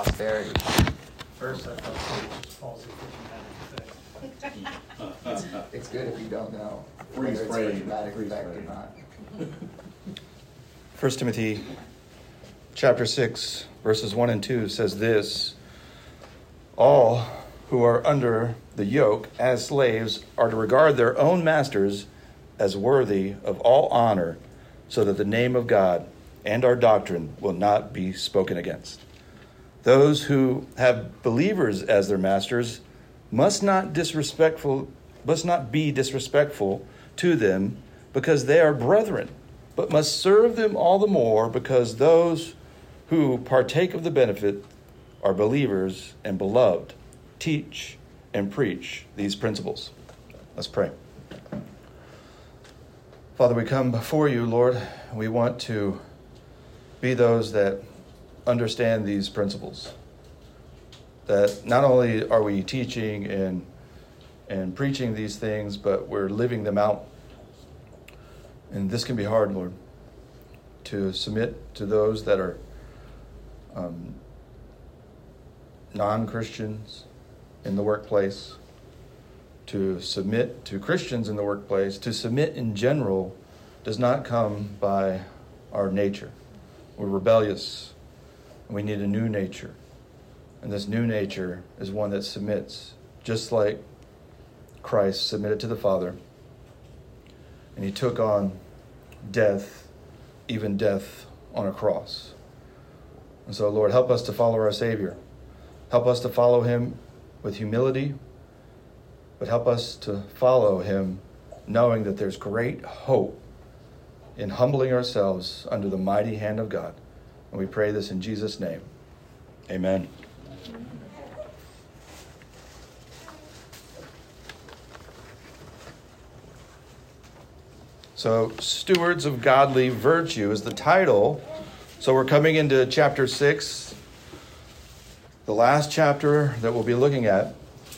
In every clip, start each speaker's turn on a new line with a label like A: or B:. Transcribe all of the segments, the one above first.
A: prosperity.
B: First, I thought it was falsely dramatic.
A: It's good if you don't know
C: Freeze
A: whether it's
C: frame.
A: for dramatic
C: Freeze
A: effect or
C: frame.
A: not.
D: 1 Timothy chapter 6, verses 1 and 2 says this: all who are under the yoke as slaves are to regard their own masters as worthy of all honor, so that the name of God and our doctrine will not be spoken against. Those who have believers as their masters must not be disrespectful to them because they are brethren, but must serve them all the more because those who partake of the benefit are believers and beloved. Teach and preach these principles. Let's pray. Father, we come before you, Lord. We want to be those that understand these principles. That not only are we teaching and preaching these things, but we're living them out. And this can be hard, Lord, to submit to those that are non-Christians in the workplace, to submit to Christians in the workplace. To submit in general does not come by our nature. We're rebellious, and we need a new nature. And this new nature is one that submits, just like Christ submitted to the Father. And he took on death, even death on a cross. And so, Lord, help us to follow our Savior. Help us to follow him with humility, but help us to follow him knowing that there's great hope in humbling ourselves under the mighty hand of God. And we pray this in Jesus' name. Amen. So, Stewards of Godly Virtue is the title. So we're coming into chapter 6, the last chapter that we'll be looking at.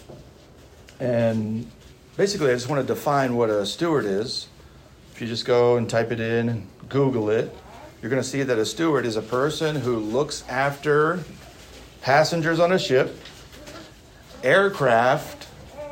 D: And basically, I just want to define what a steward is. If you just go and type it in and Google it, you're going to see that a steward is a person who looks after passengers on a ship, aircraft,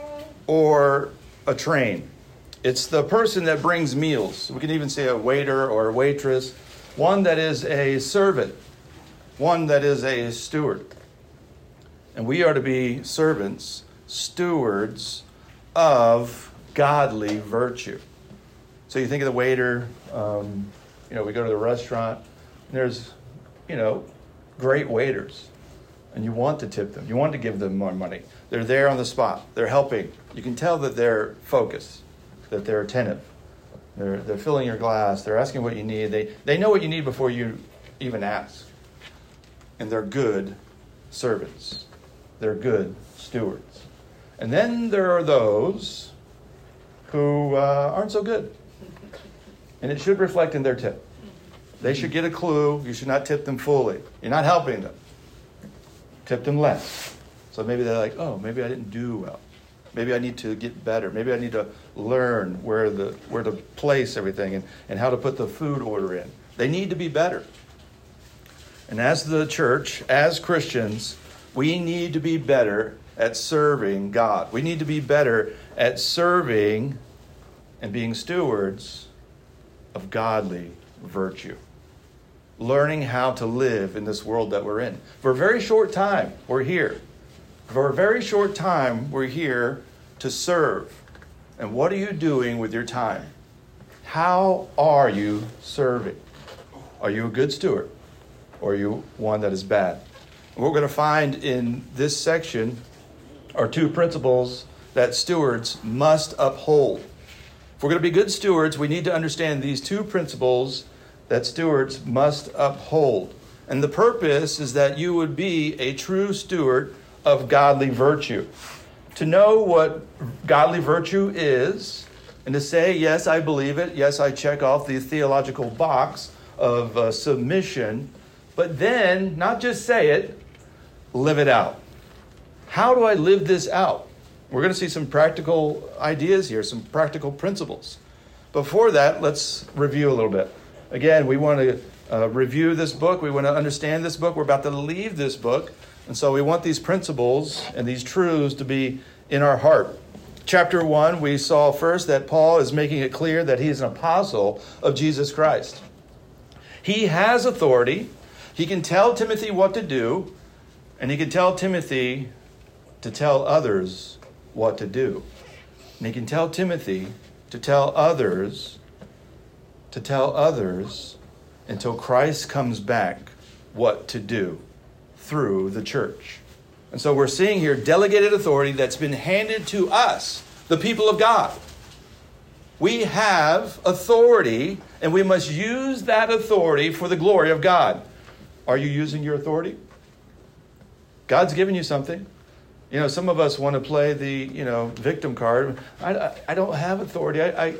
D: or a train. It's the person that brings meals. We can even say a waiter or a waitress, one that is a servant, one that is a steward. And we are to be servants, stewards of godly virtue. So you think of the waiter, we go to the restaurant, and there's, great waiters. And you want to tip them. You want to give them more money. They're there on the spot. They're helping. You can tell that they're focused, that they're attentive. They're filling your glass. They're asking what you need. They know what you need before you even ask. And they're good servants. They're good stewards. And then there are those who aren't so good. And it should reflect in their tip. They should get a clue. You should not tip them fully. You're not helping them. Tip them less. So maybe they're like, oh, maybe I didn't do well. Maybe I need to get better. Maybe I need to learn where to place everything and how to put the food order in. They need to be better. And as the church, as Christians, we need to be better at serving God. We need to be better at serving and being stewards of godly virtue. Learning how to live in this world that we're in. For a very short time, we're here. For a very short time, we're here to serve. And what are you doing with your time? How are you serving? Are you a good steward? Or are you one that is bad? And what we're going to find in this section are two principles that stewards must uphold. If we're going to be good stewards, we need to understand these two principles that stewards must uphold. And the purpose is that you would be a true steward of godly virtue. To know what godly virtue is, and to say, yes, I believe it. Yes, I check off the theological box of submission. But then, not just say it, live it out. How do I live this out? We're going to see some practical ideas here, some practical principles. Before that, let's review a little bit. Again, we want to review this book. We want to understand this book. We're about to leave this book. And so we want these principles and these truths to be in our heart. Chapter 1, we saw first that Paul is making it clear that he is an apostle of Jesus Christ. He has authority. He can tell Timothy what to do, and he can tell Timothy to tell others what to do. And he can tell Timothy to tell others until Christ comes back what to do through the church. And so we're seeing here delegated authority that's been handed to us, the people of God. We have authority, and we must use that authority for the glory of God. Are you using your authority? God's given you something. You know, some of us want to play the, victim card. I don't have authority. I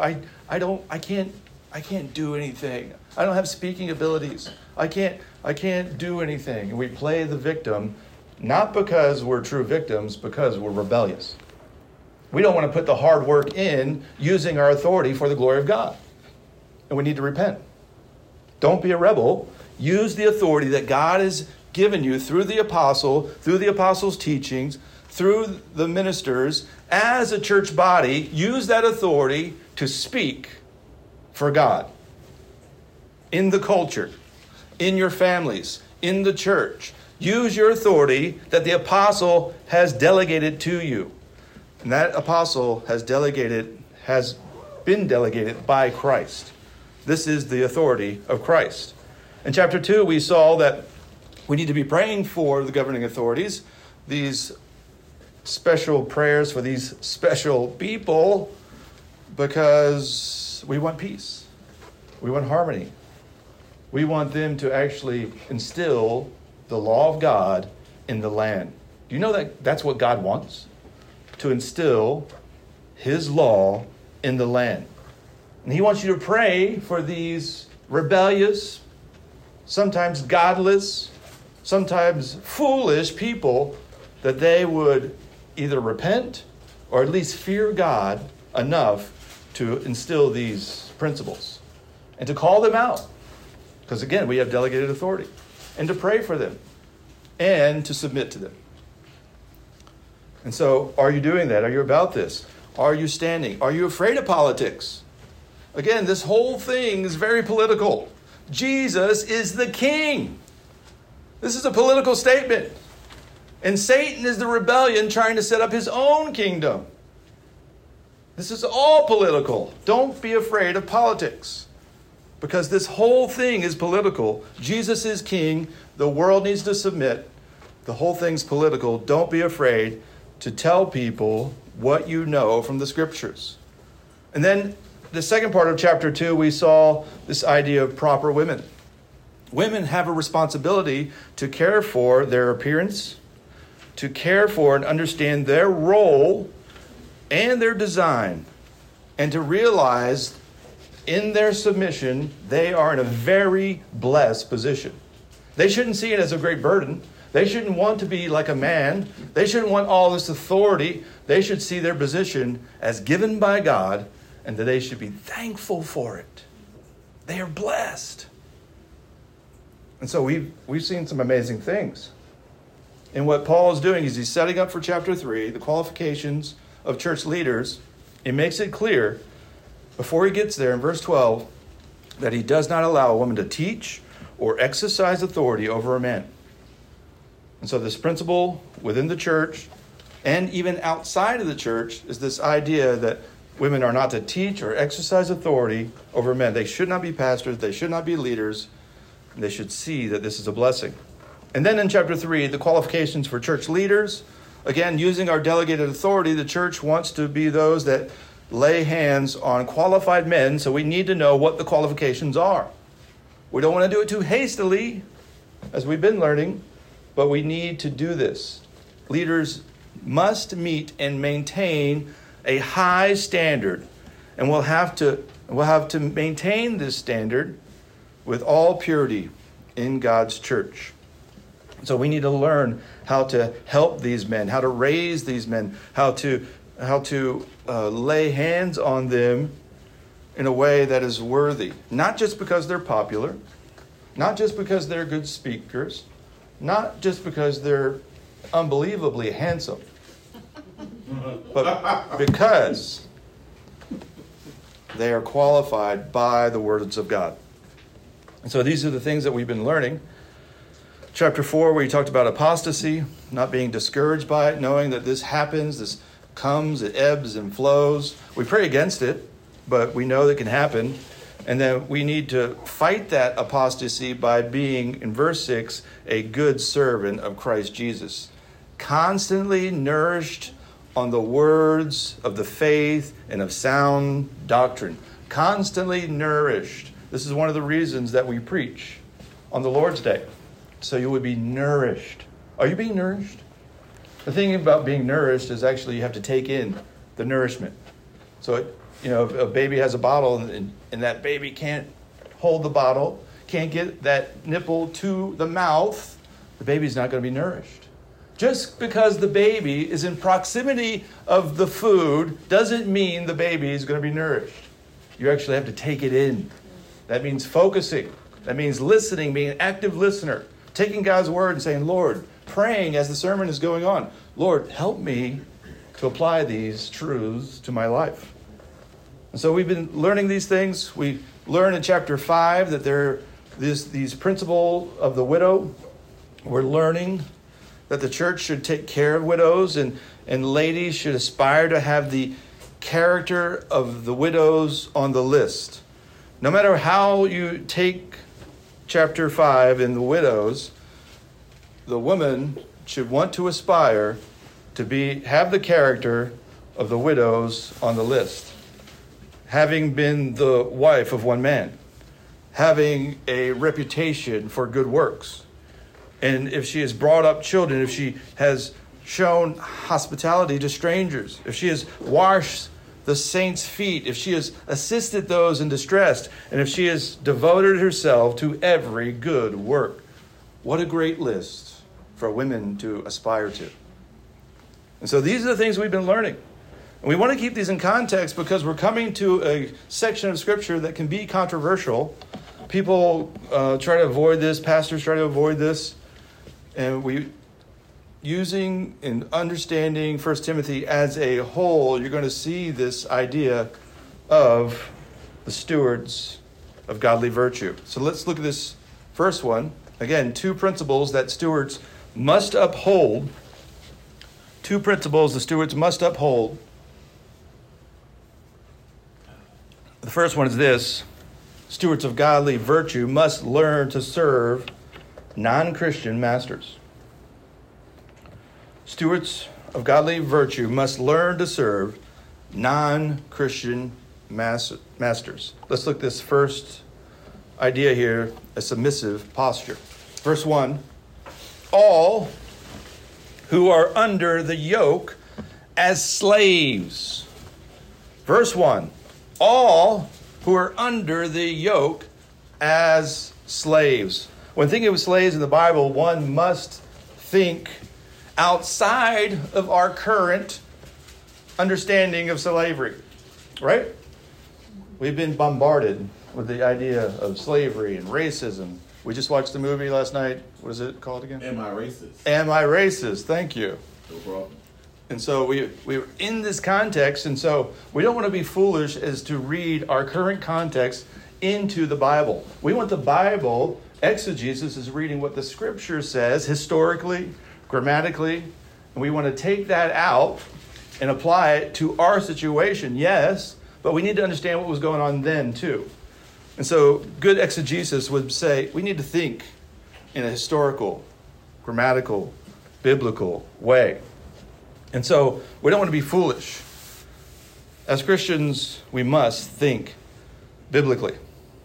D: can't do anything. I don't have speaking abilities. I can't do anything. And we play the victim, not because we're true victims, because we're rebellious. We don't want to put the hard work in using our authority for the glory of God. And we need to repent. Don't be a rebel. Use the authority that God has given you through the apostle, through the apostles' teachings, through the ministers, as a church body. Use that authority to speak for God. In the culture, in your families, in the church. Use your authority that the apostle has delegated to you. And that apostle has been delegated by Christ. This is the authority of Christ. In chapter 2, we saw that we need to be praying for the governing authorities, these special prayers for these special people, because we want peace. We want harmony. We want them to actually instill the law of God in the land. Do you know that that's what God wants? To instill his law in the land. And he wants you to pray for these rebellious, sometimes godless, sometimes foolish people, that they would either repent or at least fear God enough to instill these principles and to call them out. Because again, we have delegated authority. And to pray for them and to submit to them. And so, are you doing that? Are you about this? Are you standing? Are you afraid of politics? Again, this whole thing is very political. Jesus is the king. This is a political statement. And Satan is the rebellion trying to set up his own kingdom. This is all political. Don't be afraid of politics. Because this whole thing is political. Jesus is king. The world needs to submit. The whole thing's political. Don't be afraid to tell people what you know from the scriptures. And then the second part of chapter 2, we saw this idea of proper women. Women have a responsibility to care for their appearance, to care for and understand their role and their design, and to realize in their submission, they are in a very blessed position. They shouldn't see it as a great burden. They shouldn't want to be like a man. They shouldn't want all this authority. They should see their position as given by God, and that they should be thankful for it. They are blessed. And so we've seen some amazing things. And what Paul is doing is he's setting up for chapter 3, the qualifications of church leaders. He makes it clear before he gets there in verse 12 that he does not allow a woman to teach or exercise authority over a man. And so this principle within the church and even outside of the church is this idea that women are not to teach or exercise authority over men. They should not be pastors. They should not be leaders. They should see that this is a blessing. And then in chapter 3, the qualifications for church leaders. Again, using our delegated authority, the church wants to be those that lay hands on qualified men, so we need to know what the qualifications are. We don't want to do it too hastily, as we've been learning, but we need to do this. Leaders must meet and maintain a high standard, and we'll have to maintain this standard with all purity in God's church. So we need to learn how to help these men, how to raise these men, how to lay hands on them in a way that is worthy. Not just because they're popular, Not just because they're good speakers, not just because they're unbelievably handsome, but because they are qualified by the words of God. And so these are the things that we've been learning. Chapter 4, where he talked about apostasy, not being discouraged by it, knowing that this happens, this comes, it ebbs and flows. We pray against it, but we know that it can happen. And then we need to fight that apostasy by being, in verse 6, a good servant of Christ Jesus. Constantly nourished on the words of the faith and of sound doctrine. Constantly nourished. This is one of the reasons that we preach on the Lord's Day. So you would be nourished. Are you being nourished? The thing about being nourished is actually you have to take in the nourishment. So, if a baby has a bottle and that baby can't hold the bottle, can't get that nipple to the mouth, the baby's not going to be nourished. Just because the baby is in proximity of the food doesn't mean the baby is going to be nourished. You actually have to take it in. That means focusing. That means listening, being an active listener. Taking God's word and saying, Lord, praying as the sermon is going on, Lord, help me to apply these truths to my life. And so we've been learning these things. We learn in chapter 5 that there are these principles of the widow. We're learning that the church should take care of widows, and ladies should aspire to have the character of the widows on the list. No matter how you take chapter 5 in the widows, the woman should want to aspire to have the character of the widows on the list. Having been the wife of one man, having a reputation for good works. And if she has brought up children, if she has shown hospitality to strangers, if she has washed the saints' feet, if she has assisted those in distress, and if she has devoted herself to every good work. What a great list for women to aspire to. And so these are the things we've been learning. And we want to keep these in context because we're coming to a section of Scripture that can be controversial. People try to avoid this. Pastors try to avoid this. And using and understanding 1 Timothy as a whole, you're going to see this idea of the stewards of godly virtue. So let's look at this first one. Again, two principles that stewards must uphold. Two principles the stewards must uphold. The first one is this. Stewards of godly virtue must learn to serve non-Christian masters. Stewards of godly virtue must learn to serve non-Christian masters. Let's look at this first idea here, a submissive posture. Verse 1, all who are under the yoke as slaves. Verse 1, all who are under the yoke as slaves. When thinking of slaves in the Bible, one must think outside of our current understanding of slavery, right? We've been bombarded with the idea of slavery and racism. We just watched the movie last night. What is it called again?
A: Am I Racist?
D: Am I Racist? Thank you.
A: No problem.
D: And so we were in this context, and so we don't want to be foolish as to read our current context into the Bible. We want the Bible, exegesis is reading what the Scripture says historically, grammatically, and we want to take that out and apply it to our situation, yes, but we need to understand what was going on then too. And so good exegesis would say we need to think in a historical, grammatical, biblical way. And so we don't want to be foolish. As Christians, we must think biblically.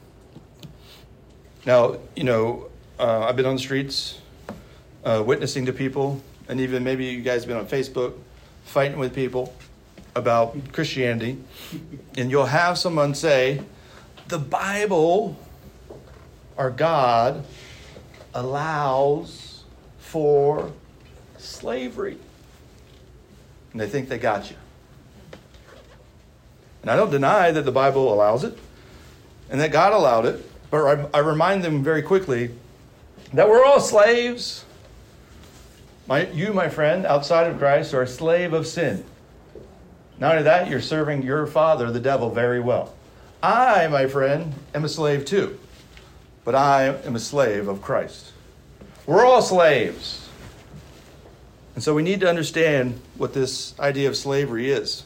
D: Now, I've been on the streets witnessing to people, and even maybe you guys have been on Facebook fighting with people about Christianity, and you'll have someone say, the Bible, our God, allows for slavery. And they think they got you. And I don't deny that the Bible allows it and that God allowed it. But I remind them very quickly that we're all slaves. You, my friend, outside of Christ, are a slave of sin. Not only that, you're serving your father, the devil, very well. I, my friend, am a slave too. But I am a slave of Christ. We're all slaves. And so we need to understand what this idea of slavery is.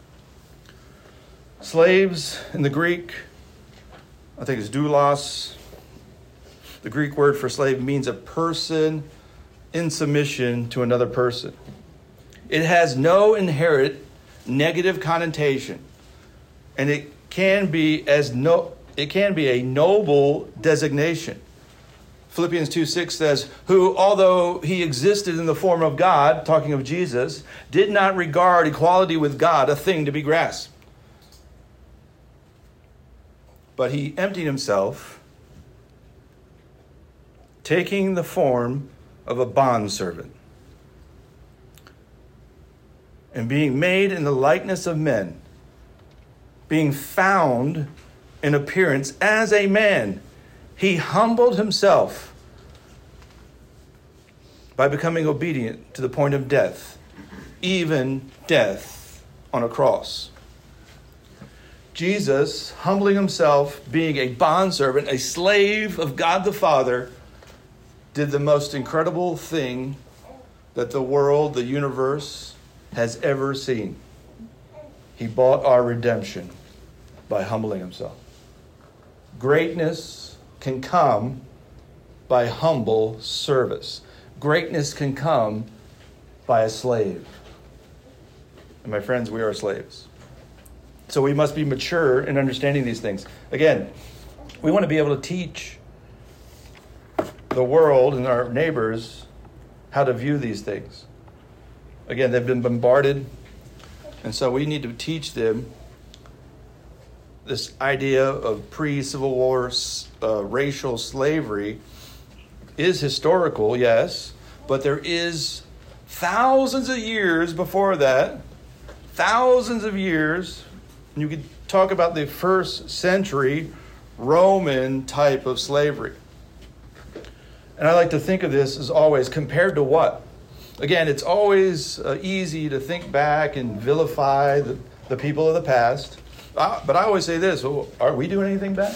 D: Slaves in the Greek, I think it's doulos. The Greek word for slave means a person in submission to another person. It has no inherent negative connotation, and it can be a noble designation. Philippians 2:6 says, who, although he existed in the form of God, talking of Jesus, did not regard equality with God a thing to be grasped. But he emptied himself, taking the form of a bondservant, and being made in the likeness of men, being found in appearance as a man, he humbled himself by becoming obedient to the point of death, even death on a cross. Jesus, humbling himself, being a bondservant, a slave of God the Father, did the most incredible thing that the world, the universe, has ever seen. He bought our redemption by humbling himself. Greatness can come by humble service. Greatness can come by a slave. And my friends, we are slaves. So we must be mature in understanding these things. Again, we want to be able to teach the world and our neighbors how to view these things. Again, they've been bombarded, and so we need to teach them this idea of pre-Civil War racial slavery is historical, yes, but there is thousands of years before that, thousands of years. You could talk about the first century Roman type of slavery. And I like to think of this as always compared to what? Again, it's always easy to think back and vilify the people of the past. But I always say this, are we doing anything bad?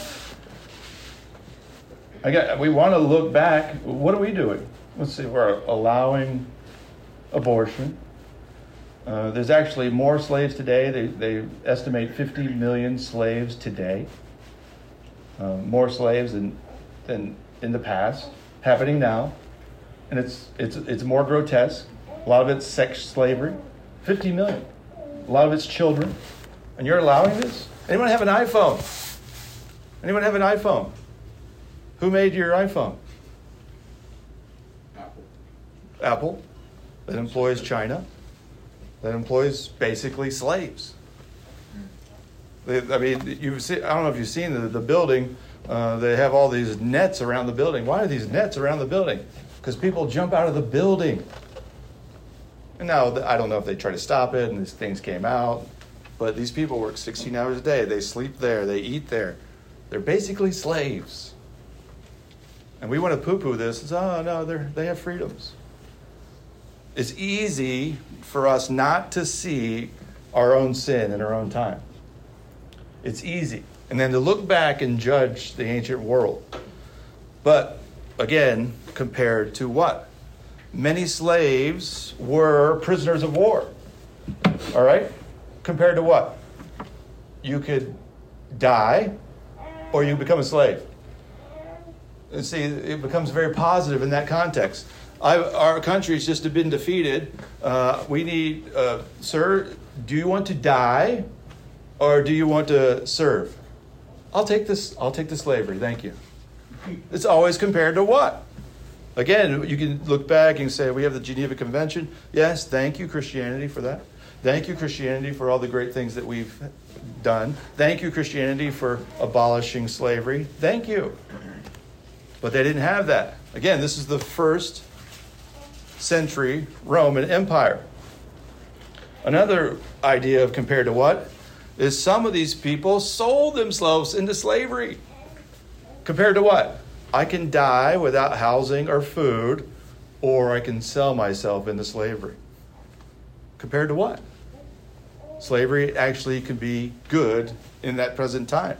D: We want to look back. What are we doing? Let's see, we're allowing abortion. There's actually more slaves today. They estimate 50 million slaves today. More slaves than in the past, happening now. And it's more grotesque. A lot of it's sex slavery. 50 million. A lot of it's children. And you're allowing this? Anyone have an iPhone? Anyone have an iPhone? Who made your iPhone? Apple. That employs China. That employs basically slaves. I don't know if you've seen the building. They have all these nets around the building. Why are these nets around the building? Because people jump out of the building. And now, I don't know if they try to stop it and these things came out. But these people work 16 hours a day. They sleep there. They eat there. They're basically slaves. And we want to poo-poo this. It's, oh, no, they have freedoms. It's easy for us not to see our own sin in our own time. It's easy. And then to look back and judge the ancient world. But, again, compared to what? Many slaves were prisoners of war. All right? Compared to what? You could die or you become a slave. And see, it becomes very positive in that context. Our country's just been defeated. We need, sir, do you want to die or do you want to serve? I'll take the slavery, thank you. It's always compared to what? Again, you can look back and say, we have the Geneva Convention. Yes, thank you, Christianity, for that. Thank you, Christianity, for all the great things that we've done. Thank you, Christianity, for abolishing slavery. Thank you. But they didn't have that. Again, this is the first century Roman Empire. Another idea of compared to what is some of these people sold themselves into slavery. Compared to what? I can die without housing or food, or I can sell myself into slavery. Compared to what? Slavery actually can be good in that present time.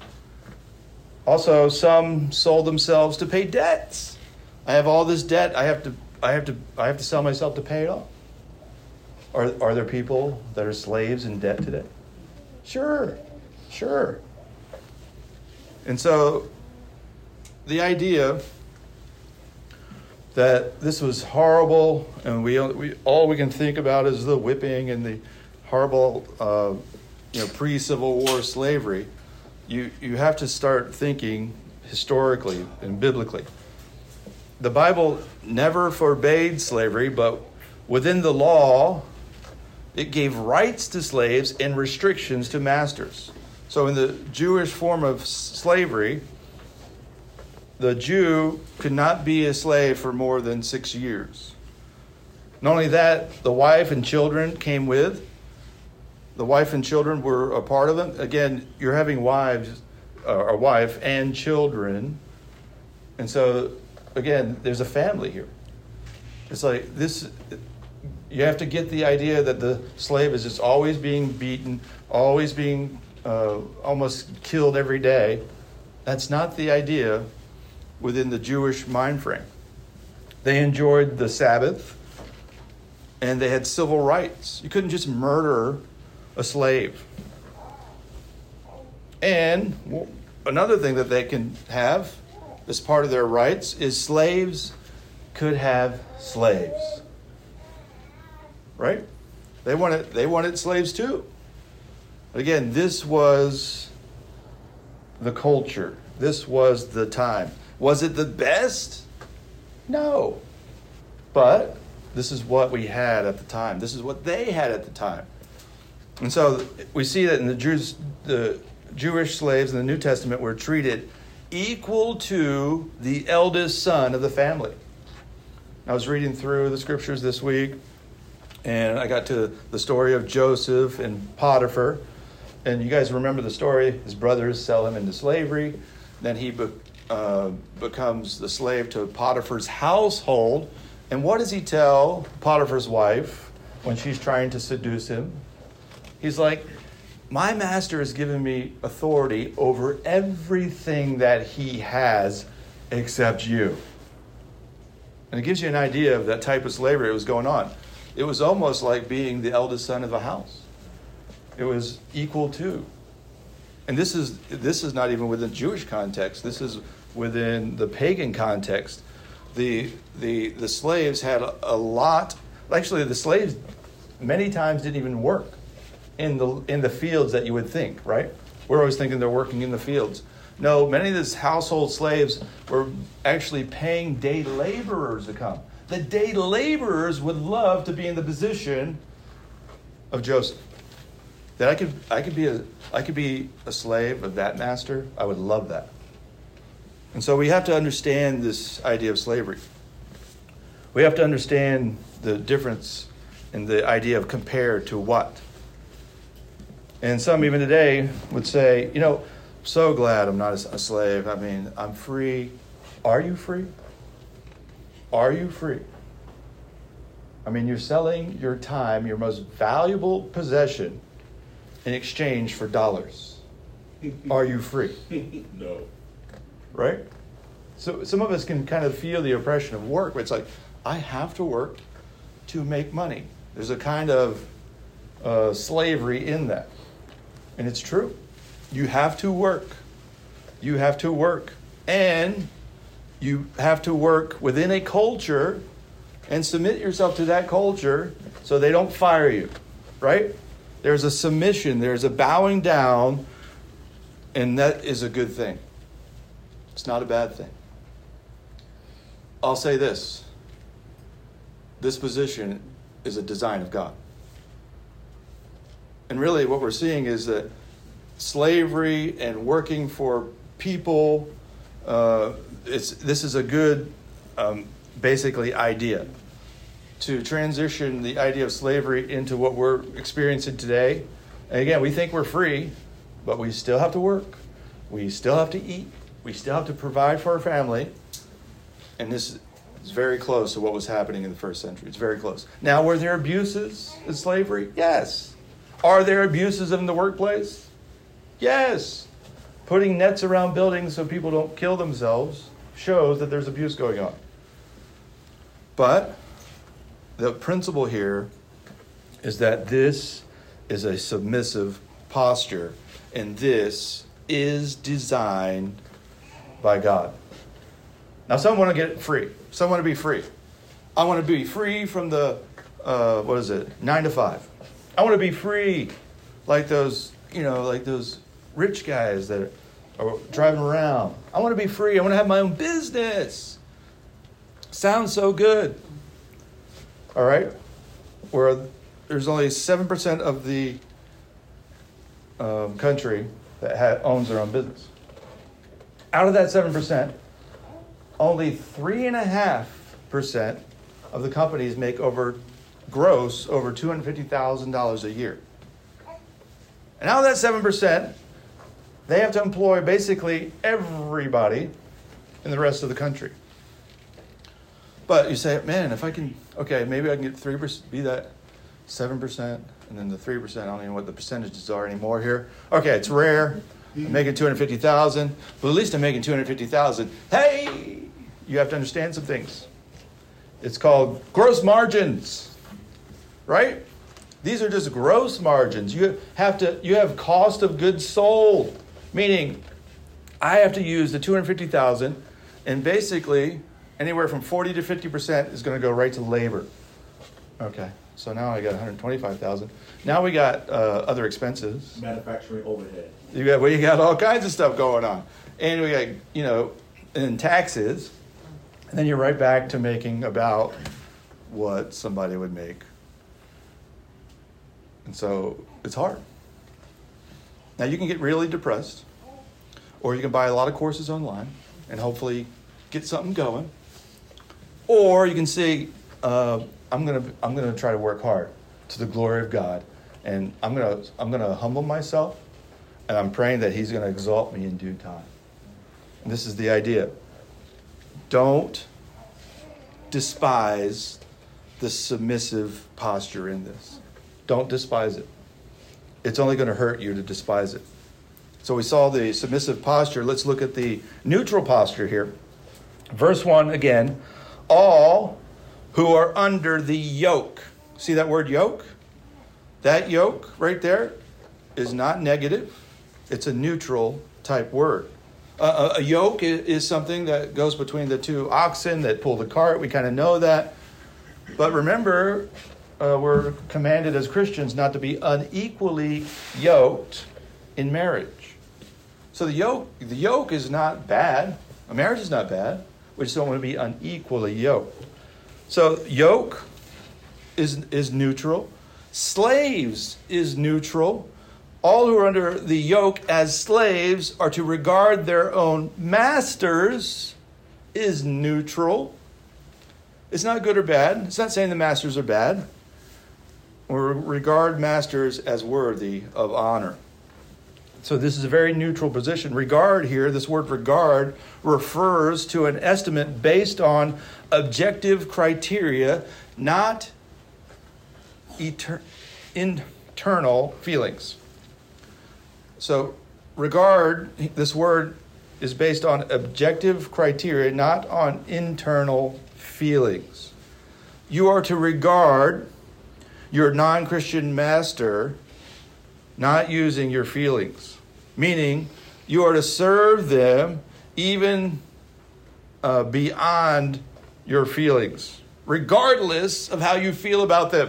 D: Also, some sold themselves to pay debts. I have all this debt. I have to sell myself to pay it off. Are there people that are slaves in debt today? Sure. And so the idea that this was horrible, and we all we can think about is the whipping and the horrible, pre-Civil War slavery. You have to start thinking historically and biblically. The Bible never forbade slavery, but within the law, it gave rights to slaves and restrictions to masters. So in the Jewish form of slavery, the Jew could not be a slave for more than 6 years. Not only that, the wife and children came with. The wife and children were a part of it. Again, you're having a wife and children. And so, again, there's a family here. It's like this. You have to get the idea that the slave is just always being beaten, always being almost killed every day. That's not the idea within the Jewish mind frame. They enjoyed the Sabbath, and they had civil rights. You couldn't just murder a slave. And another thing that they can have as part of their rights is slaves could have slaves. Right? They wanted slaves too. But again, this was the culture. This was the time. Was it the best? No. But this is what we had at the time. This is what they had at the time. And so we see that in the Jewish slaves in the New Testament were treated equal to the eldest son of the family. I was reading through the scriptures this week, and I got to the story of Joseph and Potiphar. And you guys remember the story. His brothers sell him into slavery. Then he becomes the slave to Potiphar's household. And what does he tell Potiphar's wife when she's trying to seduce him? He's like, my master has given me authority over everything that he has except you. And it gives you an idea of that type of slavery that was going on. It was almost like being the eldest son of a house. It was equal to. And this is not even within Jewish context. This is within the pagan context. The slaves had a lot. Actually, the slaves many times didn't even work in the fields that you would think, right? We're always thinking they're working in the fields. No, many of these household slaves were actually paying day laborers to come. The day laborers would love to be in the position of Joseph. That I could be a slave of that master. I would love that. And so we have to understand this idea of slavery. We have to understand the difference in the idea of compared to what. And some even today would say, so glad I'm not a slave. I mean, I'm free. Are you free? Are you free? I mean, you're selling your time, your most valuable possession, in exchange for dollars. Are you free?
A: No.
D: Right? So some of us can kind of feel the oppression of work, where it's like, I have to work to make money. There's a kind of slavery in that. And it's true. You have to work. You have to work. And you have to work within a culture and submit yourself to that culture so they don't fire you. Right? There's a submission. There's a bowing down. And that is a good thing. It's not a bad thing. I'll say this. This position is a design of God. And really what we're seeing is that slavery and working for people, this is a good, basically, idea. To transition the idea of slavery into what we're experiencing today. And again, we think we're free, but we still have to work. We still have to eat. We still have to provide for our family. And this is very close to what was happening in the first century. It's very close. Now, were there abuses in slavery? Yes. Are there abuses in the workplace? Yes. Putting nets around buildings so people don't kill themselves shows that there's abuse going on. But the principle here is that this is a submissive posture, and this is designed by God. Now, some want to get free. Some want to be free. I want to be free from the, 9 to 5. I want to be free like those rich guys that are driving around. I want to be free. I want to have my own business. Sounds so good. All right? Where there's only 7% of the country that owns their own business. Out of that 7%, only 3.5% of the companies make gross over $250,000 a year. And out of that 7%, they have to employ basically everybody in the rest of the country. But you say, man, if I can, maybe I can get 3%, be that 7%, and then the 3%, I don't even know what the percentages are anymore here. Okay, it's rare. I'm making $250,000, but at least I'm making $250,000. Hey, you have to understand some things. It's called gross margins, right? These are just gross margins. You have cost of goods sold, meaning I have to use the $250,000, and basically anywhere from 40 to 50% is going to go right to labor. Okay, so now I got $125,000. Now we got other expenses.
A: Manufacturing overhead.
D: You got all kinds of stuff going on. And we got, and taxes. And then you're right back to making about what somebody would make. And so it's hard. Now you can get really depressed, or you can buy a lot of courses online and hopefully get something going. Or you can say, I'm gonna try to work hard to the glory of God, and I'm gonna humble myself, and I'm praying that He's gonna exalt me in due time. And this is the idea. Don't despise the submissive posture in this. Don't despise it. It's only going to hurt you to despise it. So we saw the submissive posture. Let's look at the neutral posture here. Verse 1 again. All who are under the yoke. See that word yoke? That yoke right there is not negative. It's a neutral type word. A yoke is something that goes between the two oxen that pull the cart. We kind of know that. But remember, we're commanded as Christians not to be unequally yoked in marriage. So the yoke is not bad. A marriage is not bad. We just don't want to be unequally yoked. So yoke is neutral. Slaves is neutral. All who are under the yoke as slaves are to regard their own masters is neutral. It's not good or bad. It's not saying the masters are bad. Or regard masters as worthy of honor. So this is a very neutral position. Regard here, this word regard, refers to an estimate based on objective criteria, not internal feelings. So regard, this word is based on objective criteria, not on internal feelings. You are to regard your non-Christian master not using your feelings, meaning you are to serve them even beyond your feelings, regardless of how you feel about them.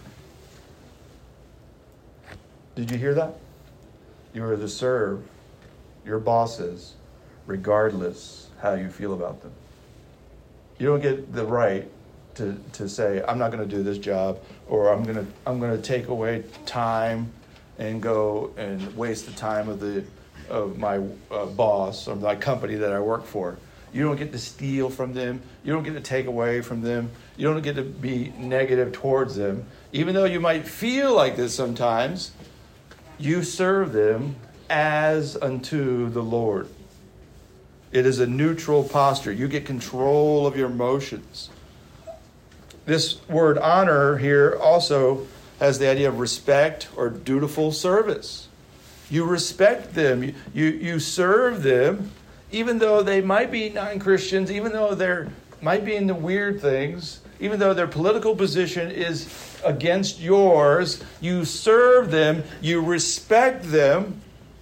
D: Did you hear that? You are to serve your bosses regardless how you feel about them. You don't get the right to say, I'm not going to do this job, or I'm going to take away time and go and waste the time of my boss or my company that I work for. You don't get to steal from them. You don't get to take away from them. You don't get to be negative towards them. Even though you might feel like this sometimes, you serve them as unto the Lord. It is a neutral posture. You get control of your emotions. This word honor here also has the idea of respect or dutiful service. You respect them. You serve them, even though they might be non-Christians, even though they might be into weird things, even though their political position is against yours. You serve them. You respect them.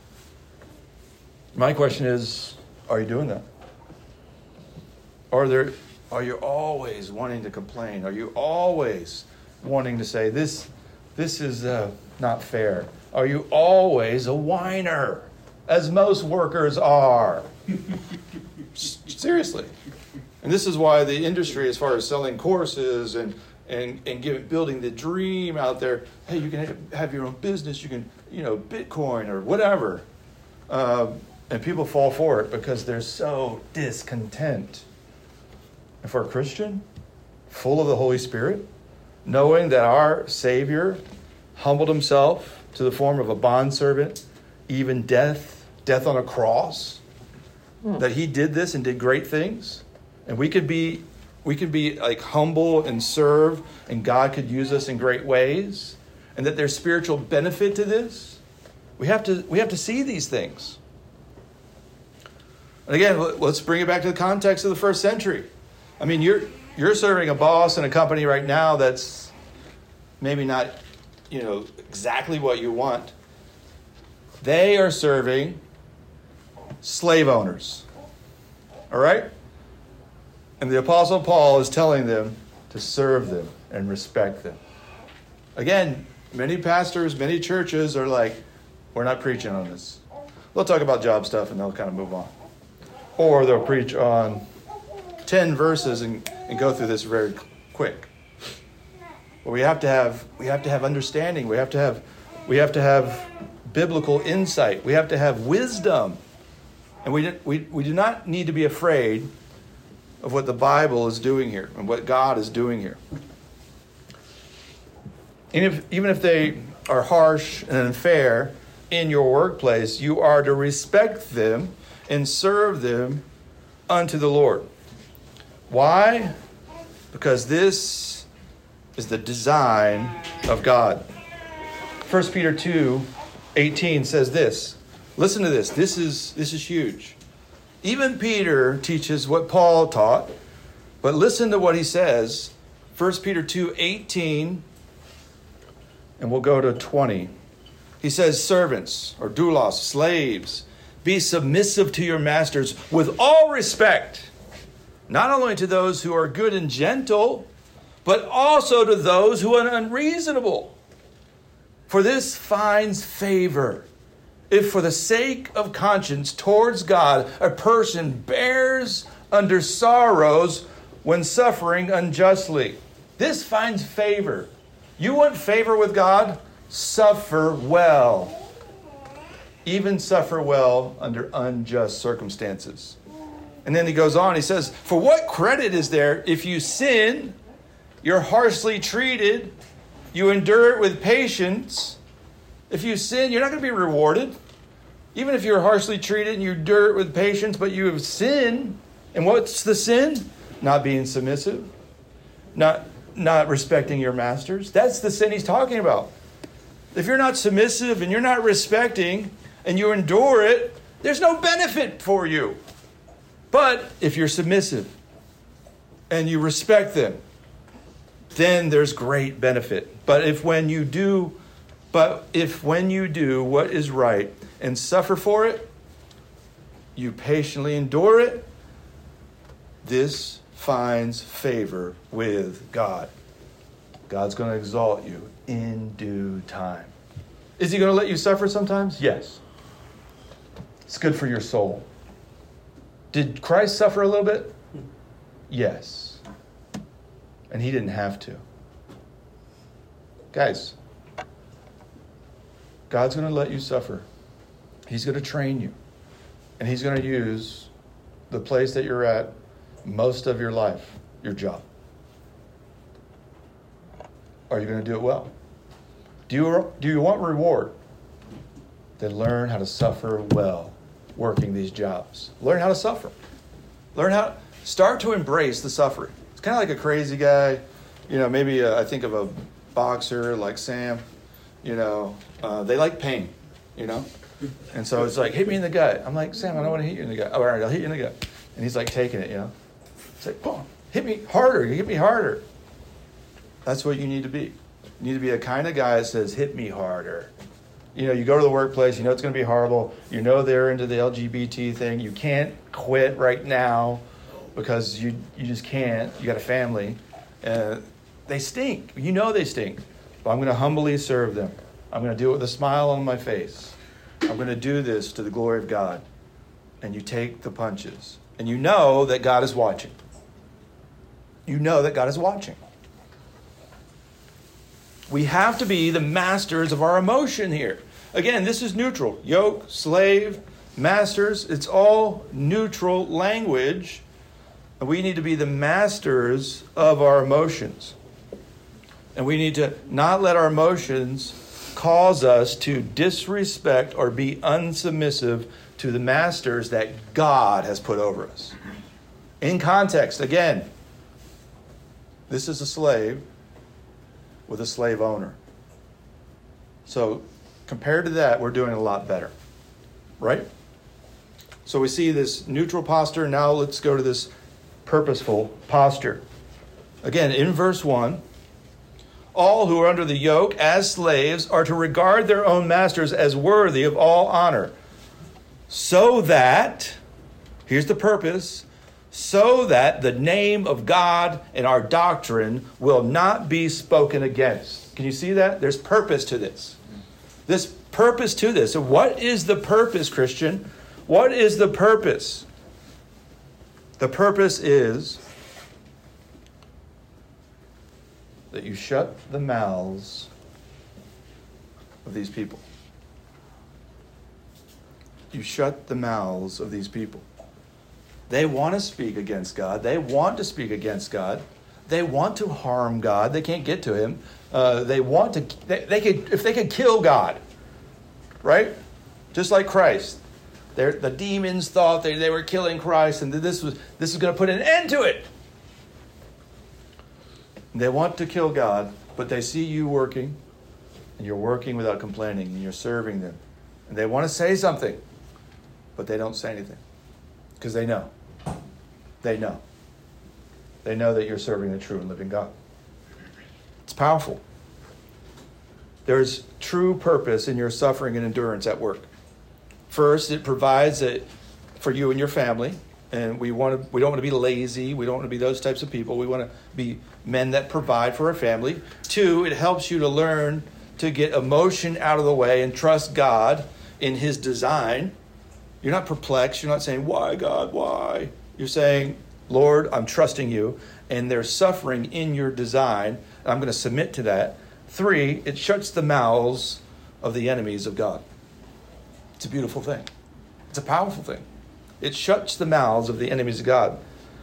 D: My question is, are you doing that? Are you always wanting to complain? Are you always wanting to say, this is not fair? Are you always a whiner, as most workers are? Seriously. And this is why the industry, as far as selling courses and building the dream out there, hey, you can have your own business, you can, Bitcoin or whatever. And people fall for it because they're so discontent. And for a Christian, full of the Holy Spirit, knowing that our Savior humbled himself to the form of a bondservant, even death on a cross, that he did this and did great things. And we could be like humble and serve, and God could use us in great ways, and that there's spiritual benefit to this. We have to see these things. And again, let's bring it back to the context of the first century. I mean, you're serving a boss in a company right now that's maybe not, exactly what you want. They are serving slave owners. All right? And the Apostle Paul is telling them to serve them and respect them. Again, many pastors, many churches are like, we're not preaching on this. They'll talk about job stuff and they'll kind of move on. Or they'll preach on 10 verses and go through this very quick. But we have to have understanding. We have to have biblical insight. We have to have wisdom. And we do not need to be afraid of what the Bible is doing here and what God is doing here. And even if they are harsh and unfair in your workplace, you are to respect them and serve them unto the Lord. Why? Because this is the design of God. 1 Peter 2:18 says this. Listen to this. This is huge. Even Peter teaches what Paul taught, but listen to what he says. 1 Peter 2:18, and we'll go to 20. He says, servants, or doulos, slaves, be submissive to your masters with all respect, not only to those who are good and gentle, but also to those who are unreasonable. For this finds favor, if for the sake of conscience towards God, a person bears under sorrows when suffering unjustly. This finds favor. You want favor with God? Suffer well. Even suffer well under unjust circumstances. And then he goes on, he says, for what credit is there if you sin, you're harshly treated, you endure it with patience? If you sin, you're not going to be rewarded. Even if you're harshly treated and you endure it with patience, but you have sinned. And what's the sin? Not being submissive. Not respecting your masters. That's the sin he's talking about. If you're not submissive and you're not respecting and you endure it, there's no benefit for you. But if you're submissive and you respect them, then there's great benefit. But if when you do what is right and suffer for it, you patiently endure it, this finds favor with God. God's going to exalt you in due time. Is he going to let you suffer sometimes? Yes. It's good for your soul. Did Christ suffer a little bit? Yes. And he didn't have to. Guys, God's going to let you suffer. He's going to train you. And he's going to use the place that you're at most of your life, your job. Are you going to do it well? Do you want reward? Then learn how to suffer well working these jobs. Learn how to suffer. Start to embrace the suffering. It's kind of like a crazy guy. Maybe I think of a boxer like Sam. They like pain, And so it's like, hit me in the gut. I'm like, Sam, I don't want to hit you in the gut. All right, I'll hit you in the gut. And he's like taking it, It's like, boom, hit me harder. You hit me harder. That's what you need to be. You need to be a kind of guy that says, hit me harder. You go to the workplace, it's going to be horrible. They're into the LGBT thing. You can't quit right now because you just can't. You got a family. They stink. They stink. But I'm going to humbly serve them. I'm going to do it with a smile on my face. I'm going to do this to the glory of God. And you take the punches. And you know that God is watching. You know that God is watching. We have to be the masters of our emotion here. Again, this is neutral. Yoke, slave, masters, it's all neutral language. We need to be the masters of our emotions. And we need to not let our emotions cause us to disrespect or be unsubmissive to the masters that God has put over us. In context, again, this is a slave with a slave owner. So compared to that, we're doing a lot better, right? So we see this neutral posture. Now let's go to this purposeful posture. Again, in verse 1, all who are under the yoke as slaves are to regard their own masters as worthy of all honor, so that, here's the purpose, so that the name of God and our doctrine will not be spoken against. Can you see that? There's purpose to this. This purpose to this. So what is the purpose, Christian? What is the purpose? The purpose is that you shut the mouths of these people. You shut the mouths of these people. They want to speak against God. They want to speak against God. They want to harm God. They can't get to him. They want to. They could, if they could kill God, right? Just like Christ. The demons thought they were killing Christ, and this was going to put an end to it. They want to kill God, but they see you working, and you're working without complaining, and you're serving them, and they want to say something, but they don't say anything because they know. They know. They know that you're serving the true and living God. It's powerful. There's true purpose in your suffering and endurance at work. First, it provides it for you and your family. And we don't want to be lazy. We don't want to be those types of people. We want to be men that provide for our family. Two, it helps you to learn to get emotion out of the way and trust God in his design. You're not perplexed. You're not saying, why, God, why? You're saying, Lord, I'm trusting you. And there's suffering in your design. And I'm going to submit to that. Three, it shuts the mouths of the enemies of God. It's a beautiful thing. It's a powerful thing. It shuts the mouths of the enemies of God.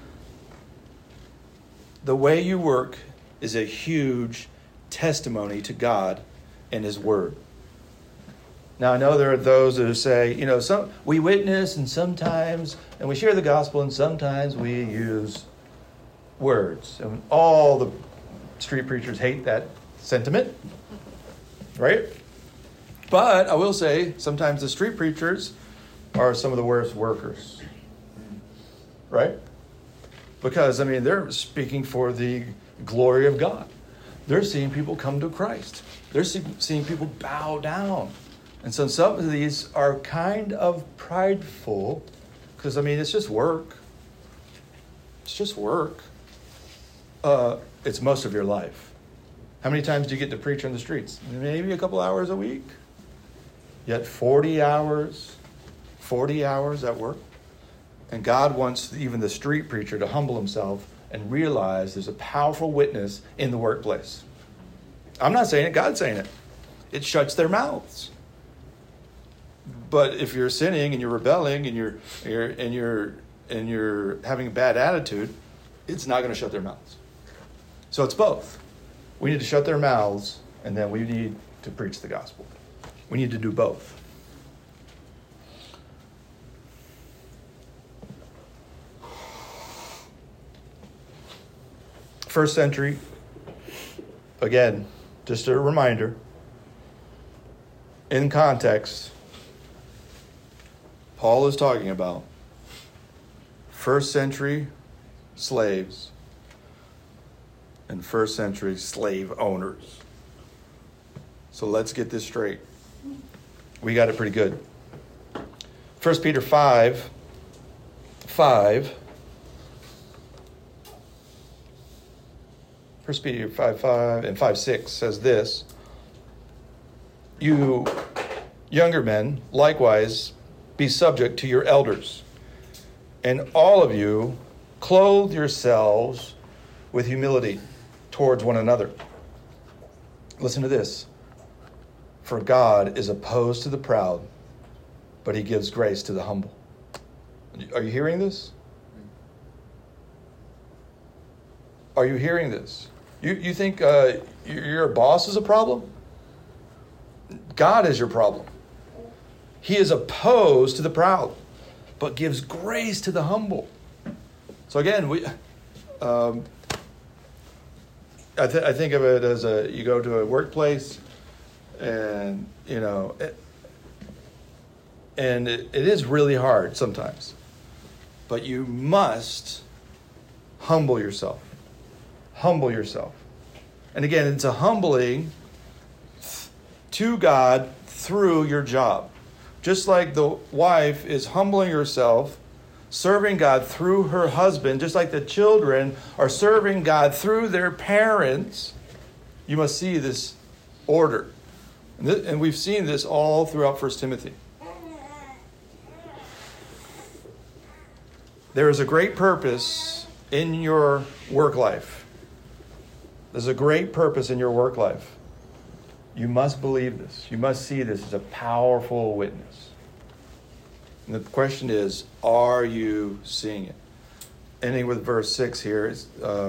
D: The way you work is a huge testimony to God and his word. Now, I know there are those that say, we witness and we share the gospel, and sometimes we use words. And all the street preachers hate that sentiment, right? But I will say, sometimes the street preachers are some of the worst workers, right? Because, they're speaking for the glory of God. They're seeing people come to Christ. They're seeing people bow down. And so some of these are kind of prideful because, it's just work. It's just work. It's most of your life. How many times do you get to preach on the streets? Maybe a couple hours a week. Yet 40 hours at work. And God wants even the street preacher to humble himself and realize there's a powerful witness in the workplace. I'm not saying it, God's saying it. It shuts their mouths. But if you're sinning and you're rebelling and you're having a bad attitude, it's not going to shut their mouths. So it's both. We need to shut their mouths, and then we need to preach the gospel. We need to do both. First century, again, just a reminder, in context, Paul is talking about first century slaves and first century slave owners. So let's get this straight. We got it pretty good. 1 Peter 5. 1 Peter 5:5 and 5:6 says this: You younger men, likewise, be subject to your elders, and all of you clothe yourselves with humility towards one another. Listen to this. For God is opposed to the proud, but he gives grace to the humble. Are you hearing this? Are you hearing this? You think your boss is a problem? God is your problem. He is opposed to the proud, but gives grace to the humble. So again, I think of it as you go to a workplace, and it is really hard sometimes, but you must humble yourself. Humble yourself. And again, it's a humbling to God through your job. Just like the wife is humbling herself, serving God through her husband, just like the children are serving God through their parents, you must see this order. And we've seen this all throughout 1 Timothy. There is a great purpose in your work life. There's a great purpose in your work life. You must believe this. You must see this as a powerful witness. And the question is, are you seeing it? Ending with verse 6 here is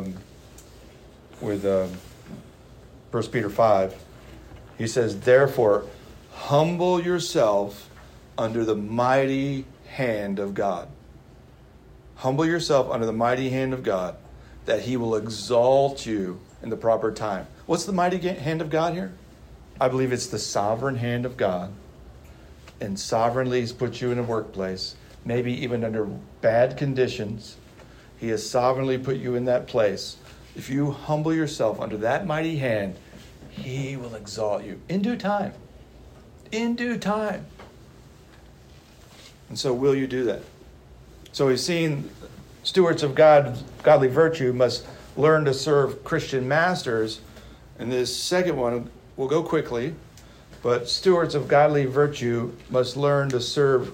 D: with 1 Peter 5. He says, therefore, humble yourself under the mighty hand of God. Humble yourself under the mighty hand of God, that he will exalt you in the proper time. What's the mighty hand of God here? I believe it's the sovereign hand of God. And sovereignly he's put you in a workplace, maybe even under bad conditions. He has sovereignly put you in that place. If you humble yourself under that mighty hand, he will exalt you in due time. In due time. And so will you do that? So we've seen stewards of godly virtue must learn to serve Christian masters. And this second one, we'll go quickly, but stewards of godly virtue must learn to serve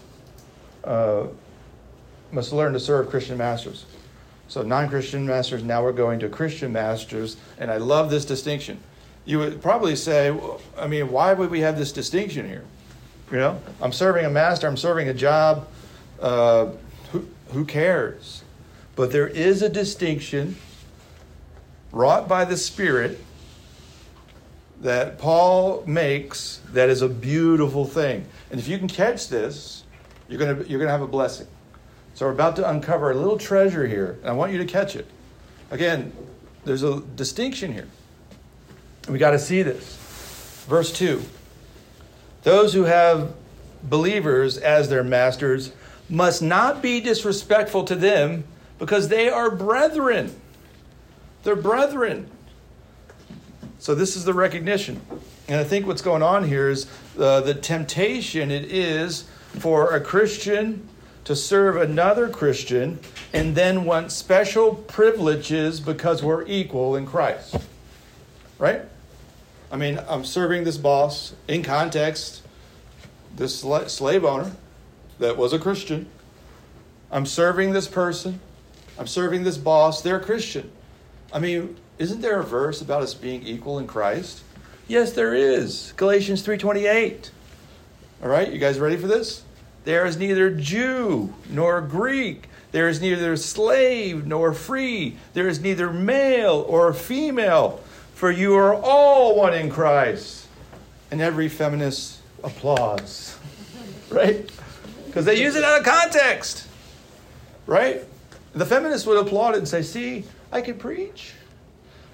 D: Christian masters. So non-Christian masters, now we're going to Christian masters, and I love this distinction. You would probably say, well, I mean, why would we have this distinction here? I'm serving a master, I'm serving a job. Who cares? But there is a distinction wrought by the Spirit that Paul makes that is a beautiful thing. And if you can catch this, you're gonna have a blessing. So we're about to uncover a little treasure here, and I want you to catch it. Again, there's a distinction here. We got to see this. Verse 2. Those who have believers as their masters must not be disrespectful to them, because they are brethren. They're brethren. So this is the recognition. And I think what's going on here is the temptation it is for a Christian to serve another Christian and then want special privileges because we're equal in Christ. Right? I mean, I'm serving this boss in context, this slave owner that was a Christian. I'm serving this person. I'm serving this boss. They're a Christian. I mean, isn't there a verse about us being equal in Christ? Yes, there is. Galatians 3:28. All right, you guys ready for this? There is neither Jew nor Greek. There is neither slave nor free. There is neither male or female. For you are all one in Christ. And every feminist applauds. Right? Because they use it out of context. Right? The feminists would applaud it and say, see, I can preach.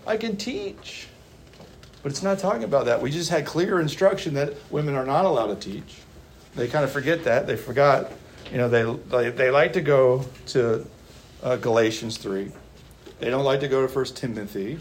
D: I can teach. But it's not talking about that. We just had clear instruction that women are not allowed to teach. They kind of forget that. They forgot, they like to go to Galatians 3. They don't like to go to 1 Timothy.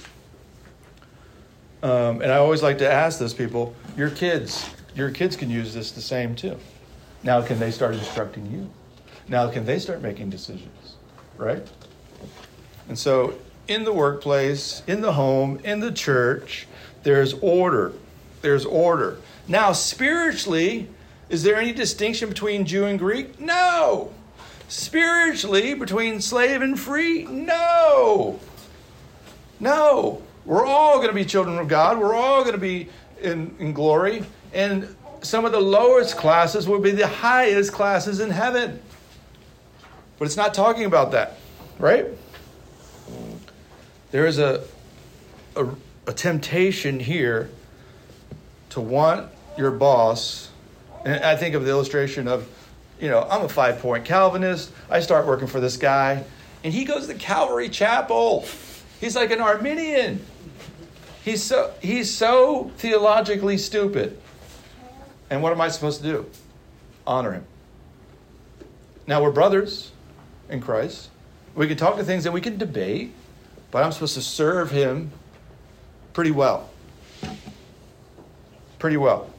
D: And I always like to ask those people, your kids can use this the same too. Now can they start instructing you? Now can they start making decisions, right? And so in the workplace, in the home, in the church, there's order. There's order. Now spiritually, is there any distinction between Jew and Greek? No. Spiritually, between slave and free? No. No. We're all going to be children of God. We're all going to be in glory. And some of the lowest classes will be the highest classes in heaven. But it's not talking about that, right? There is a temptation here to want your boss. And I think of the illustration of, I'm a 5-point Calvinist. I start working for this guy, and he goes to Calvary Chapel. He's like an Arminian. He's so theologically stupid. And what am I supposed to do? Honor him. Now, we're brothers in Christ. We can talk to things that we can debate, but I'm supposed to serve him pretty well. Pretty well.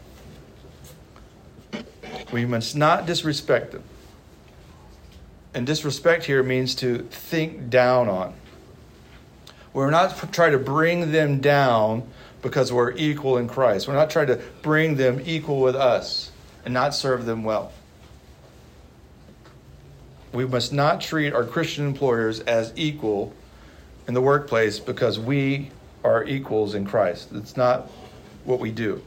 D: We must not disrespect them. And disrespect here means to think down on. We're not trying to bring them down because we're equal in Christ. We're not trying to bring them equal with us and not serve them well. We must not treat our Christian employers as equal in the workplace because we are equals in Christ. It's not what we do.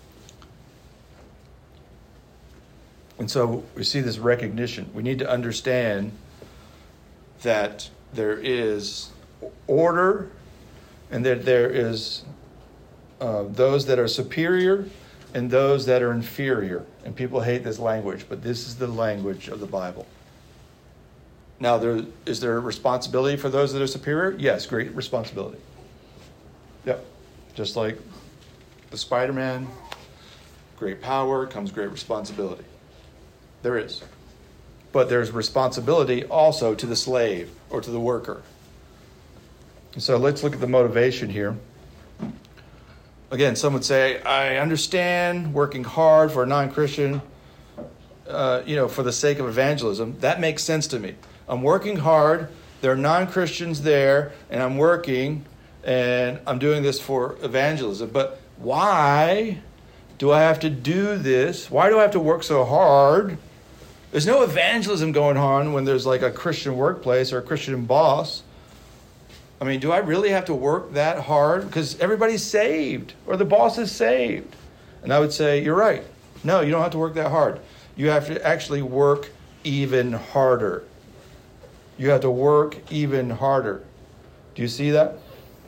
D: And so we see this recognition. We need to understand that there is order and that there is those that are superior and those that are inferior. And people hate this language, but this is the language of the Bible. Now, is there a responsibility for those that are superior? Yes, great responsibility. Yep. Just like the Spider-Man, great power comes great responsibility. There is. But there's responsibility also to the slave or to the worker. And so let's look at the motivation here. Again, some would say, I understand working hard for a non-Christian, for the sake of evangelism. That makes sense to me. I'm working hard. There are non-Christians there, and I'm working, and I'm doing this for evangelism. But why do I have to do this? Why do I have to work so hard? There's no evangelism going on when there's like a Christian workplace or a Christian boss. I mean, do I really have to work that hard? Because everybody's saved or the boss is saved. And I would say, you're right. No, you don't have to work that hard. You have to actually work even harder. You have to work even harder. Do you see that?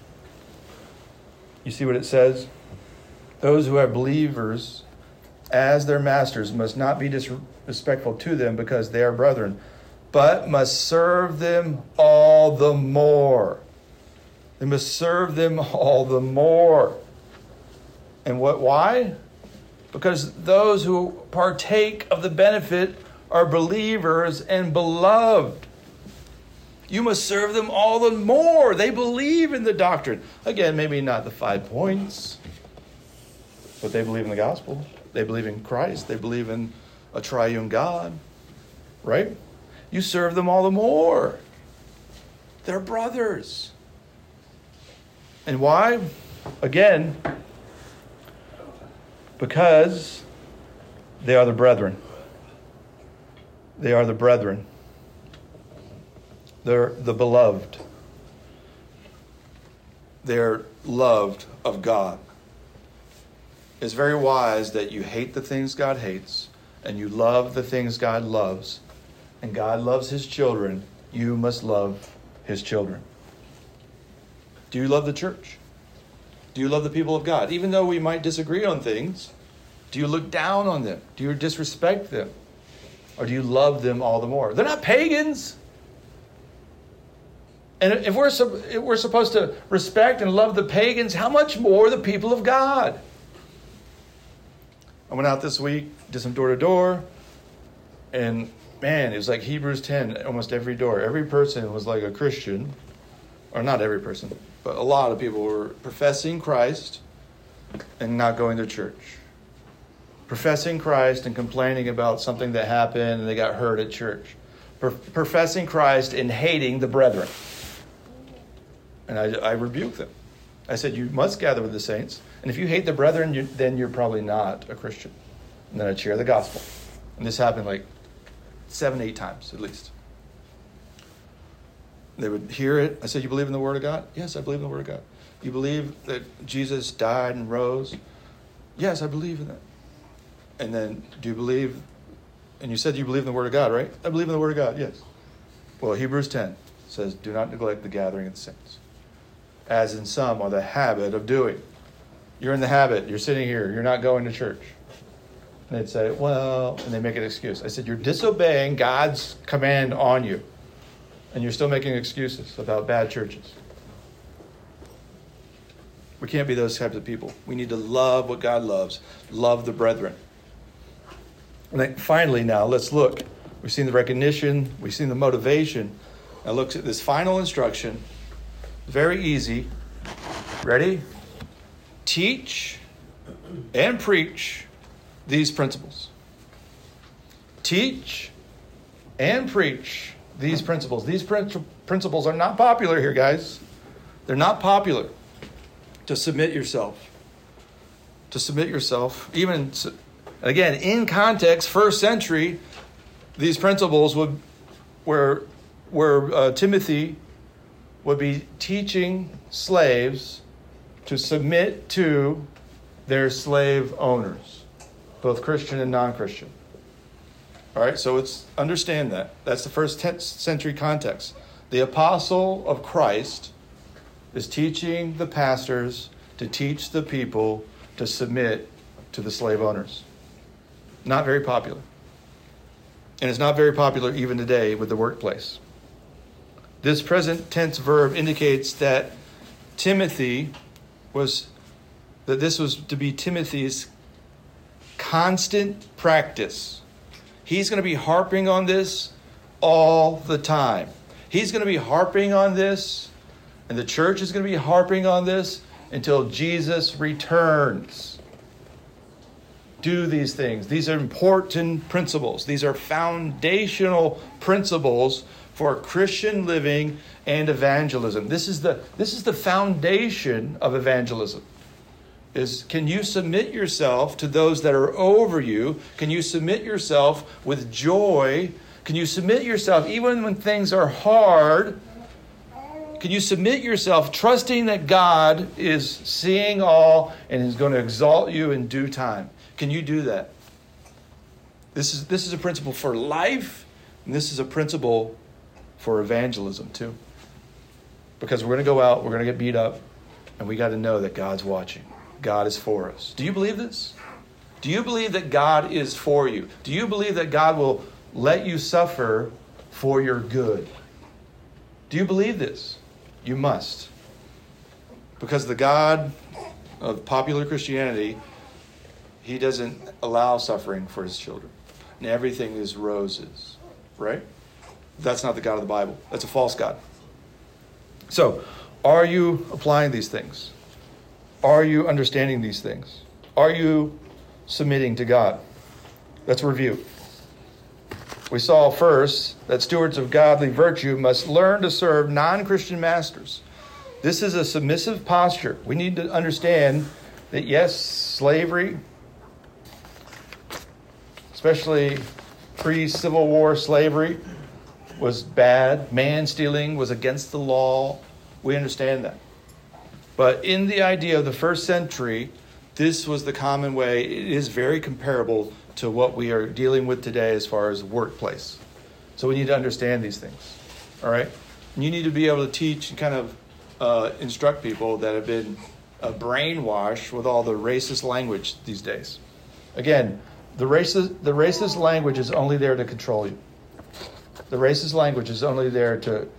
D: You see what it says? Those who have believers as their masters must not be disrespectful to them because they are brethren, but must serve them all the more. They must serve them all the more. And why? Because those who partake of the benefit are believers and beloved. You must serve them all the more. They believe in the doctrine. Again, maybe not the 5 points, but they believe in the gospel. They believe in Christ. They believe in a triune God, right? You serve them all the more. They're brothers. And why? Again, because they are the brethren. They are the brethren. They're the beloved. They're loved of God. It's very wise that you hate the things God hates and you love the things God loves. And God loves his children. You must love his children. Do you love the church? Do you love the people of God? Even though we might disagree on things, do you look down on them? Do you disrespect them? Or do you love them all the more? They're not pagans. And if we're supposed to respect and love the pagans, how much more the people of God? I went out this week, did some door-to-door, and man, it was like Hebrews 10, almost every door. Every person was like a Christian, or not every person, but a lot of people were professing Christ and not going to church. Professing Christ and complaining about something that happened and they got hurt at church. Professing Christ and hating the brethren. And I rebuked them. I said, you must gather with the saints. And if you hate the brethren, then you're probably not a Christian. And then I'd share the gospel. And this happened like 7-8 times at least. They would hear it. I said, you believe in the Word of God? Yes, I believe in the Word of God. You believe that Jesus died and rose? Yes, I believe in that. And then, do you believe, and you said you believe in the Word of God, right? I believe in the Word of God, yes. Well, Hebrews 10 says, do not neglect the gathering of the saints, as in some are the habit of doing. You're in the habit. You're sitting here. You're not going to church. And they'd say, well, and they make an excuse. I said, you're disobeying God's command on you. And you're still making excuses about bad churches. We can't be those types of people. We need to love what God loves. Love the brethren. And then finally now, let's look. We've seen the recognition. We've seen the motivation. Now look at this final instruction. Very easy. Ready? Teach and preach these principles. Teach and preach these principles. These principles are not popular here, guys. They're not popular. To submit yourself. To submit yourself. Even, again, in context, first century, these principles where Timothy would be teaching slaves to submit to their slave owners, both Christian and non-Christian. All right, so understand that. That's the first century context. The apostle of Christ is teaching the pastors to teach the people to submit to the slave owners. Not very popular. And it's not very popular even today with the workplace. This present tense verb indicates that this was to be Timothy's constant practice. He's going to be harping on this all the time. He's going to be harping on this, and the church is going to be harping on this until Jesus returns. Do these things. These are important principles. These are foundational principles for Christian living and evangelism. This is the foundation of evangelism. Can you submit yourself to those that are over you? Can you submit yourself with joy? Can you submit yourself even when things are hard? Can you submit yourself trusting that God is seeing all and is going to exalt you in due time? Can you do that? This is a principle for life, and this is a principle for evangelism too. Because we're going to go out, we're going to get beat up, and we got to know that God's watching. God is for us. Do you believe this? Do you believe that God is for you? Do you believe that God will let you suffer for your good? Do you believe this? You must. Because the God of popular Christianity, he doesn't allow suffering for his children. And everything is roses, right? That's not the God of the Bible. That's a false God. So, are you applying these things? Are you understanding these things? Are you submitting to God? Let's review. We saw first that stewards of godly virtue must learn to serve non-Christian masters. This is a submissive posture. We need to understand that, yes, slavery, especially pre-Civil War slavery, was bad. Man-stealing was against the law. We understand that. But in the idea of the first century, this was the common way. It is very comparable to what we are dealing with today as far as workplace. So we need to understand these things. All right? And you need to be able to teach and kind of instruct people that have been brainwashed with all the racist language these days. Again, the racist language is only there to control you. The racist language is only there to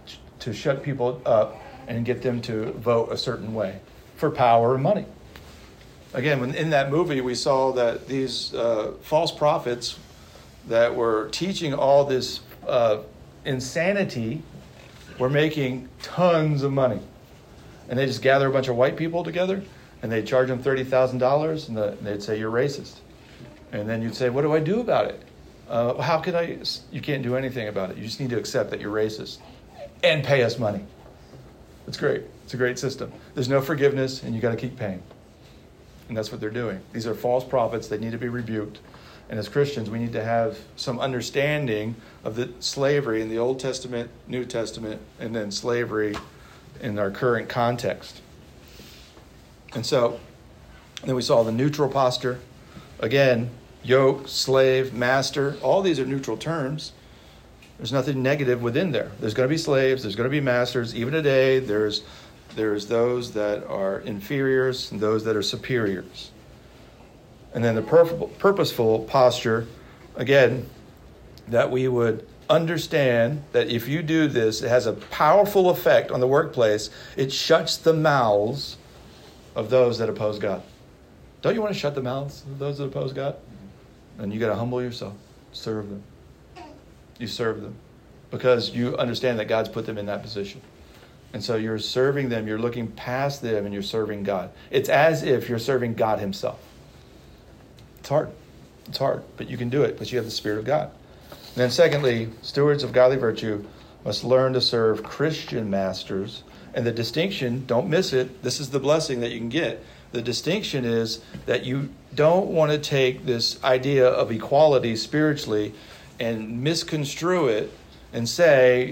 D: to shut people up and get them to vote a certain way for power and money. Again, when in that movie, we saw that these false prophets that were teaching all this insanity were making tons of money. And they just gather a bunch of white people together, and they'd charge them $30,000, and they'd say, you're racist. And then you'd say, what do I do about it? How can I? You can't do anything about it. You just need to accept that you're racist and pay us money. It's great. It's a great system. There's no forgiveness, and you got to keep paying. And that's what they're doing. These are false prophets. They need to be rebuked. And as Christians, we need to have some understanding of the slavery in the Old Testament, New Testament, and then slavery in our current context. And so, then we saw the neutral posture. Again, yoke, slave, master, all these are neutral terms. There's nothing negative within there. There's going to be slaves, there's going to be masters. Even today, there's those that are inferiors and those that are superiors. And then the purposeful posture, again, that we would understand that if you do this, it has a powerful effect on the workplace. It shuts the mouths of those that oppose God. Don't you want to shut the mouths of those that oppose God? And you got to humble yourself. Serve them. You serve them because you understand that God's put them in that position. And so you're serving them, you're looking past them, and you're serving God. It's as if you're serving God himself. It's hard. It's hard, but you can do it because you have the Spirit of God. And then secondly, stewards of godly virtue must learn to serve Christian masters. And the distinction, don't miss it, this is the blessing that you can get. The distinction is that you don't want to take this idea of equality spiritually and misconstrue it and say,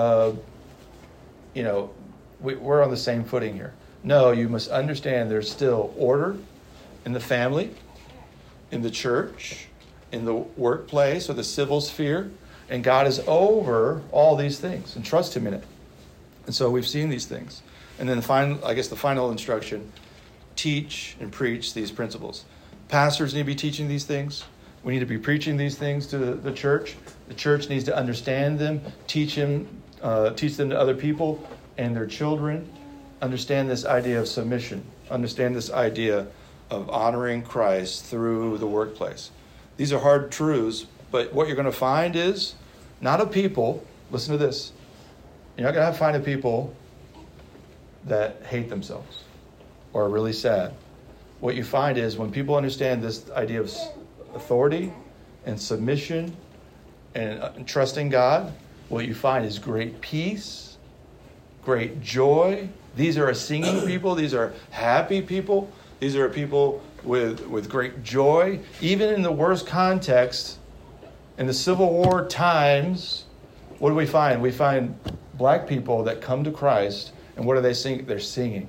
D: we're on the same footing here. No, you must understand there's still order in the family, in the church, in the workplace or the civil sphere, and God is over all these things, and trust him in it. And so we've seen these things. And then the final instruction, teach and preach these principles. Pastors need to be teaching these things. We need to be preaching these things to the church. The church needs to understand them, teach them to other people and their children. Understand this idea of submission. Understand this idea of honoring Christ through the workplace. These are hard truths, but what you're going to find is not a people, listen to this, you're not going to find a people that hate themselves or are really sad. What you find is when people understand this idea of authority and submission and trusting God, what you find is great peace, great joy. These are a singing people. These are happy people. These are people with great joy. Even in the worst context, in the Civil War times, what do we find? We find black people that come to Christ, and what do they sing? They're singing.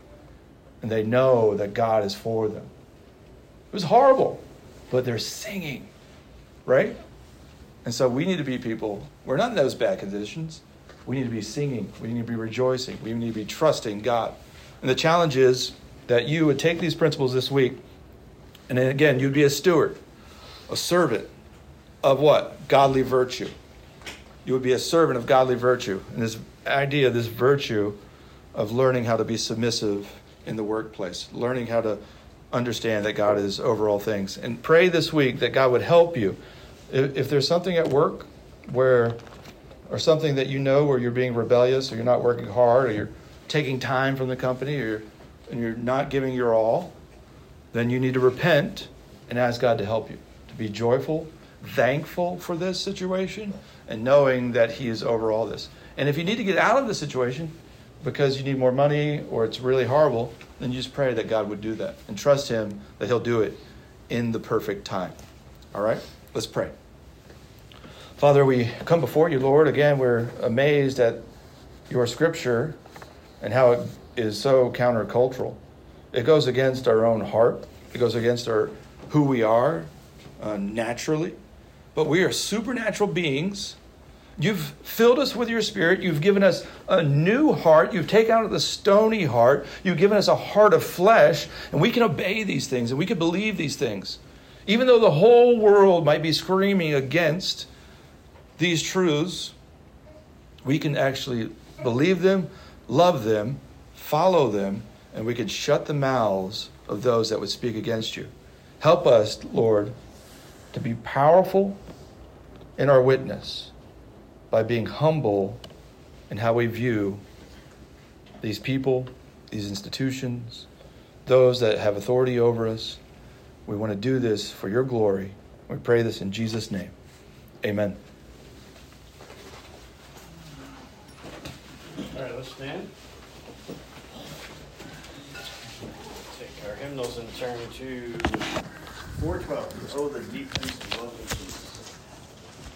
D: And they know that God is for them. It was horrible, but they're singing, right? And so we need to be people, we're not in those bad conditions. We need to be singing. We need to be rejoicing. We need to be trusting God. And the challenge is that you would take these principles this week, and then again, you'd be a steward, a servant of what? Godly virtue. You would be a servant of godly virtue. And this idea, this virtue of learning how to be submissive in the workplace, learning how to understand that God is over all things. And pray this week that God would help you. If there's something at work or something that you know where you're being rebellious or you're not working hard or you're taking time from the company and you're not giving your all, then you need to repent and ask God to help you, to be joyful, thankful for this situation, and knowing that he is over all this. And if you need to get out of the situation because you need more money or it's really horrible, then you just pray that God would do that and trust him that he'll do it in the perfect time. All right? Let's pray. Father, we come before you, Lord. Again, we're amazed at your scripture and how it is so countercultural. It goes against our own heart. It goes against who we are naturally. But we are supernatural beings. You've filled us with your Spirit. You've given us a new heart. You've taken out the stony heart. You've given us a heart of flesh. And we can obey these things and we can believe these things. Even though the whole world might be screaming against these truths, we can actually believe them, love them, follow them, and we could shut the mouths of those that would speak against you. Help us, Lord, to be powerful in our witness by being humble in how we view these people, these institutions, those that have authority over us. We want to do this for your glory. We pray this in Jesus' name. Amen.
A: All right, let's stand. Take our hymnals and turn to 412. Oh, the deep peace of love.